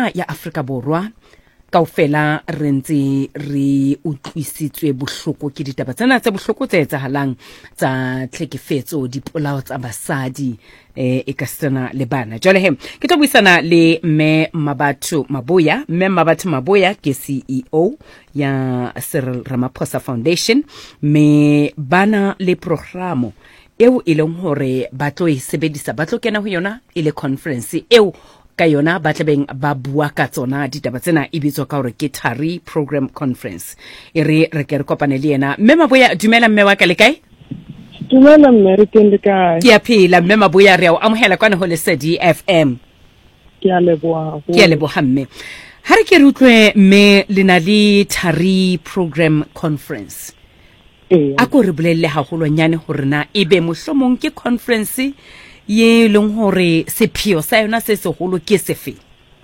ena ya Afrika Borwa kaofela re ntse re utlwisitswe bohloko ke ditaba tsena tse bohloko tse etsahalang tsa tlhekefetso dipolao tsa basadi e ka sena le bana. Jwale ke tlo buisana le Mme Mabatho Maboya ke CEO ya Cyril Ramaphosa Foundation, me bana le programo eo e leng hore ba tlo e sebedisa, ba tlo kena ho yona ile conference eo ka yona ba tlabeng ba bua ka tsona ditaba tsena e bitswa ka hore ke Thari Program Conference. Re ke re kopane le yena. Mme Maboya, dumela mme wa ka le kae? Dumela mme re teng le kae? Ke a phela mme Maboya, re a amohela kwana ho Lesedi FM. Ke a leboha. Ke a leboha mme. Ha re ke re utlwe mme le na le Thari Program Conference. A ko re bolelle haholonyane hore na ebe mohlomong ke conference ye leng hore sepheo sa yona se seholo ke sefe?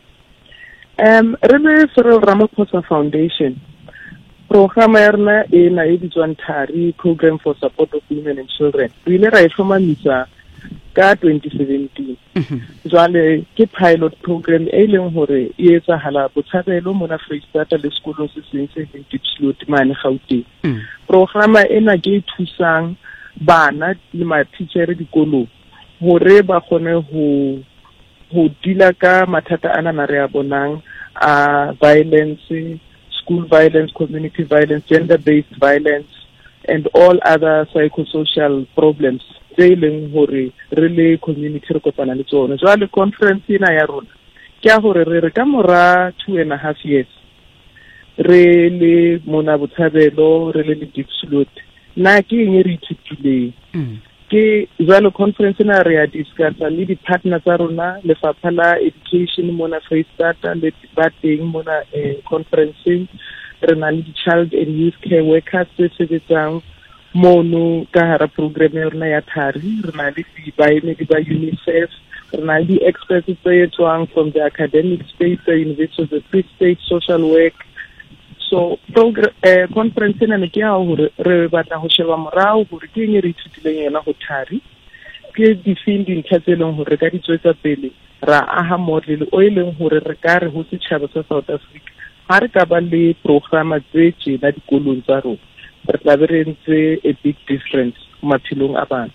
Re le Cyril Ramaphosa Foundation, programa ya rena e na e bitswang Thari Program for Support of Women and Children. Re ile ra e hlomamisa ka 2017. Jwale ke pilot program e leng hore e etsahala Botshabelo mona Freistata le sekolong se seng se Diepsloot mane Gauteng. Programa ena ke thusang bana le ma-teacher dikolong hore ba kgone ho dila ka mathata ana na re a bonang a violence, school violence, community violence, gender-based violence, and all other psychosocial problems tse leng hore re le community re kopana le tsona. Jwale conference ena ya rona ke a hore re ka mora 2.5 years re le mona Botshabelo re le Diepsloot na ke eng re ithutileng ke jwale conference ena re a discussa le di-partner tsa rona lefapha la education mona Freistata le bateng mona conferenceng re na le di-child and youth care workers tse sebetsang mono ka hara program ya rona ya Thari. Re na le baemedi ba UNICEF, re na le di-experts tse etswang from the academic space, the University of the Free State, social work. So conference ena ke ya hore re batla ho sheba morao hore ke eng re ithutileng yona ho Thari, ke di-field dintlha tse leng hore re ka di tswetsa pele ra aha model o e leng hore re ka re ho setjhaba sa South Africa ha re ka ba le programa tse tjena dikolong tsa rona re tla be re ntse a big difference maphelong a bana.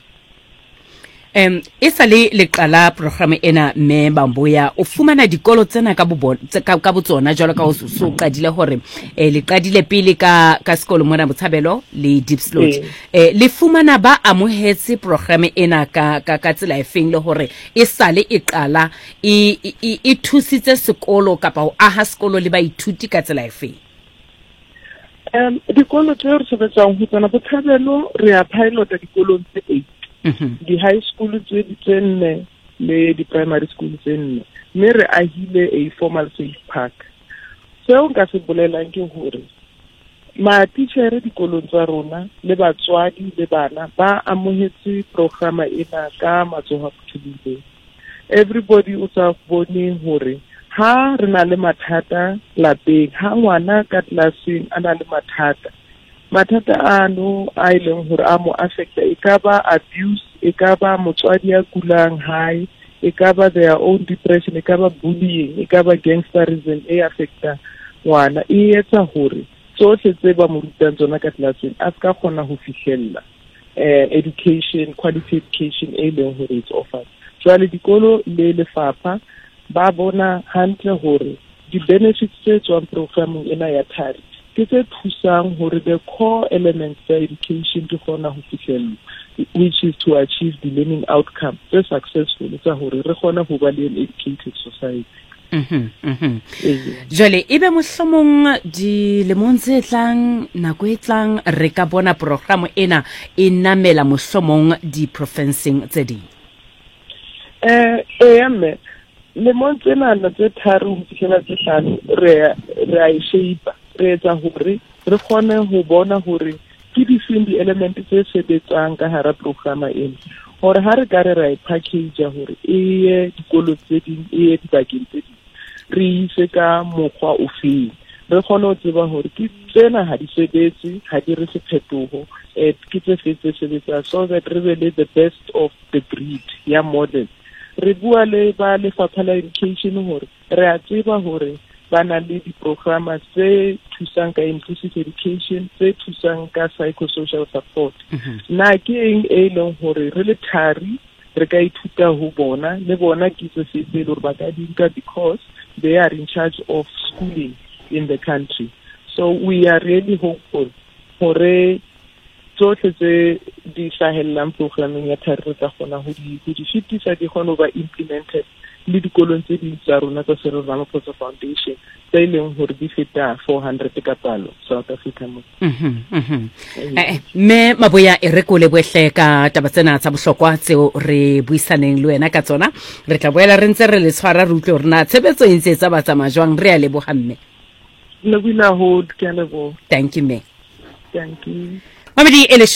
E sa le qala programa ena mme Maboya o fumana dikolo tsena ka botsona jwalo ka o so qadile hore le qadile pele ka sekolo mona Botshabelo le Diepsloot le fumana ba amohetse programa ena ka tsela efeng le hore e sale e qala e thusitse sekolo kapa o aha sekolo le baithuti ka tsela efeng? Dikolo tse re sebetsang ho tsona Botshabelo re a pilota dikolong tse 8. Di-high school tse 4 le di-primary school tse 4 mme re ahile a formal safe park. Seo nka se bolelang ke hore ma-teacher dikolong tsa rona le batswadi le bana ba amohetse programa ena ka matsoho a phuthulile. Everybody o sa bone hore ha re na le mathata lapeng, ha ngwana ka tlelaseng a na le mathata ano a ileng hore a mo affecta, e ka ba abuse, e ka ba motswadi ya kulang hae, e ka ba their own depression, e ka ba bullying, e ka ba gangsterism e affecta ngwana, e etsa hore tsohle tse ba mo rutang tsona ka tlelaseng a ska kgona ho fihlella education, quality education e leng hore it's offered. Jwale dikolo le lefapha ba bona hantle hore di-benefits tse tswang programming ena ya Thari ke tse thusang hore the core elements tsa education di kgona ho fihlella, which is to achieve the learning outcome tse successful tsa hore re kgona ho ba le an educated society. Jwale ebe mohlomong dilemong tse tlang nako e tlang re ka bona programa ena e namela mohlomong di-provinceng tse ding? Mme lemong tsena tse 3 ho fihlela tse 5 re a e shape re etsa hore re kgone ho bona hore ke di element tse sebetsang ka hara programa ena, hore ha re ka re e package hore e ye dikolo tse ding e ye dibakeng tse ding re ise ka mokgwa ofeng, re kgone ho tseba hore ke tsena ha di sebetse, ha di re sephetoho ke tse sebetsa, so that re be le the best of the breed ya model re bua le ba lefapha la education hore re a tseba hore ba na le di-programa tse thusang ka inclusive education, tse thusang ka psychosocial support. Na ke eng e leng hore re le thari re ka ithuta ho bona, le bona kitso se tse hore ba ka di nka because they are in charge of schooling in the country. So we are really hopeful hore tsohle tse di hlahellang programming ya thari re tla kgona ho di fitisa di kgona ho ba implemented le dikolong tse di tsa rona tsa Cyril Ramaphosa Foundation tse leng hore di feta 400 ka palo South Africa mo. Me Maboya e re ko le bohle ka taba tsena tsa bohlokwa tseo re buisaneng le wena ka tsona. Re tla boela re ntse re le tshwara re utlwe hore na tshebetso e ntse e tsamaya jwang. Re a leboga mme. Lebila ho ke a leboga. Thank you me. Thank you. Mamedi